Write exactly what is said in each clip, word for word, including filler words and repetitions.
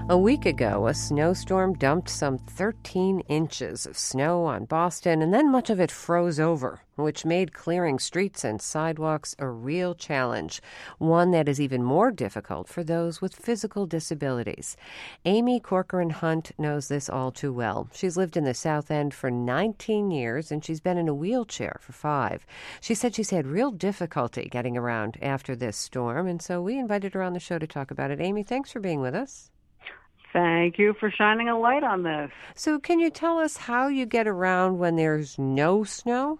A week ago, a snowstorm dumped some thirteen inches of snow on Boston, and then much of it froze over, which made clearing streets and sidewalks a real challenge, one that is even more difficult for those with physical disabilities. Amy Corcoran Hunt knows this all too well. She's lived in the South End for nineteen years, and she's been in a wheelchair for five. She said she's had real difficulty getting around after this storm, and so we invited her on the show to talk about it. Amy, thanks for being with us. Thank you for shining a light on this. So can you tell us how you get around when there's no snow?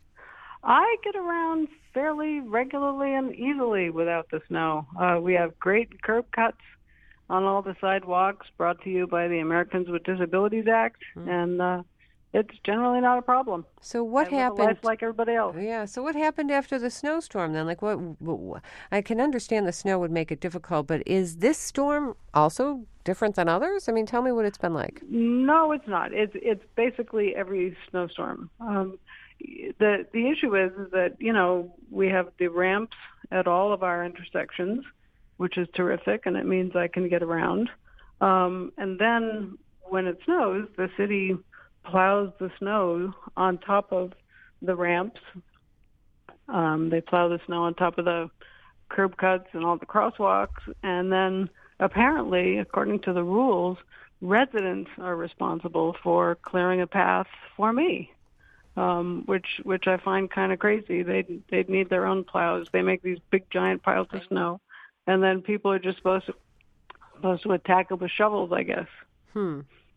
I get around fairly regularly and easily without the snow. Uh, we have great curb cuts on all the sidewalks brought to you by the Americans with Disabilities Act, mm. and uh, it's generally not a problem. So what I happened? Live a life like everybody else. Yeah. So what happened after the snowstorm then? Like what, what? I can understand the snow would make it difficult, but is this storm also different than others? I mean, tell me what it's been like. No, it's not. It's it's basically every snowstorm. Um, the the issue is, is that you know we have the ramps at all of our intersections, which is terrific, and it means I can get around. Um, and then when it snows, the city plows the snow on top of the ramps. Um, they plow the snow on top of the curb cuts and all the crosswalks. And then apparently, according to the rules, residents are responsible for clearing a path for me, um, which which I find kind of crazy. They they need their own plows. They make these big giant piles of snow, and then people are just supposed to supposed to attack it with shovels, I guess. Hmm.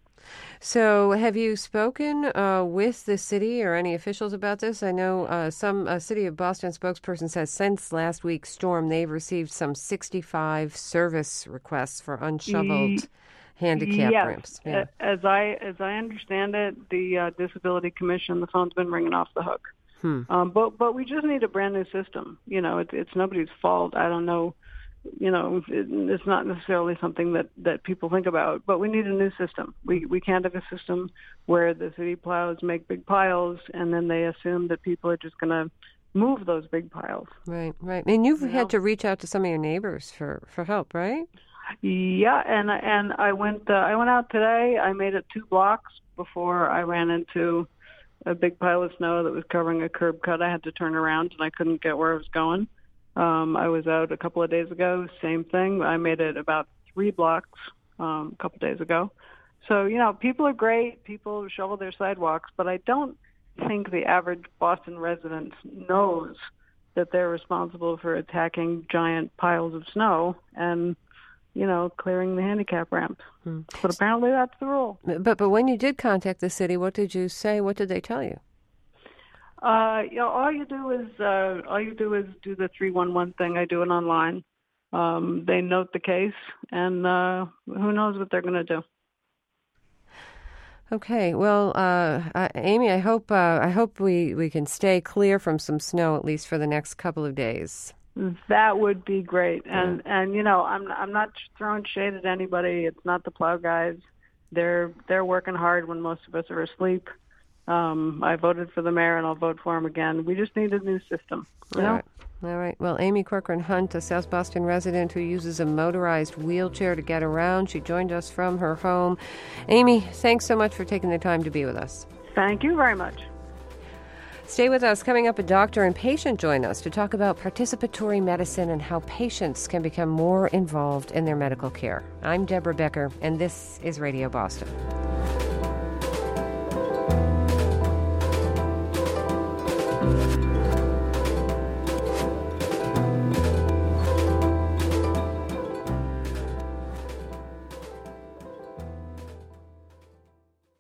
So have you spoken uh, with the city or any officials about this? I know uh, some uh, City of Boston spokesperson says since last week's storm, they've received some sixty-five service requests for unshoveled Ye- handicap yes. ramps. Yeah. As I as I understand it, the uh, Disability Commission, the phone's been ringing off the hook. Hmm. Um, but but we just need a brand new system. You know, it's it's nobody's fault. I don't know. You know, it, it's not necessarily something that, that people think about, but we need a new system. We we can't have a system where the city plows make big piles and then they assume that people are just going to move those big piles. Right, right. And you've you had know? to reach out to some of your neighbors for, for help, right? Yeah, and and I went uh, I went out today. I made it two blocks before I ran into a big pile of snow that was covering a curb cut. I had to turn around and I couldn't get where I was going. Um, I was out a couple of days ago, same thing. I made it about three blocks um, a couple of days ago. So, you know, people are great. People shovel their sidewalks, but I don't think the average Boston resident knows that they're responsible for attacking giant piles of snow and, you know, clearing the handicap ramp. Hmm. But apparently that's the rule. But, but when you did contact the city, what did you say? What did they tell you? Uh, you know, all you do is uh, all you do is do the three one one thing. I do it online. Um, they note the case, and uh, who knows what they're going to do. Okay, well, uh, uh, Amy, I hope uh, I hope we, we can stay clear from some snow at least for the next couple of days. That would be great. And yeah. and you know, I'm I'm not throwing shade at anybody. It's not the plow guys. They're they're working hard when most of us are asleep. Um, I voted for the mayor, and I'll vote for him again. We just need a new system. You know? All right. All right. Well, Amy Corcoran Hunt, a South Boston resident who uses a motorized wheelchair to get around. She joined us from her home. Amy, thanks so much for taking the time to be with us. Thank you very much. Stay with us. Coming up, a doctor and patient join us to talk about participatory medicine and how patients can become more involved in their medical care. I'm Deborah Becker, and this is Radio Boston.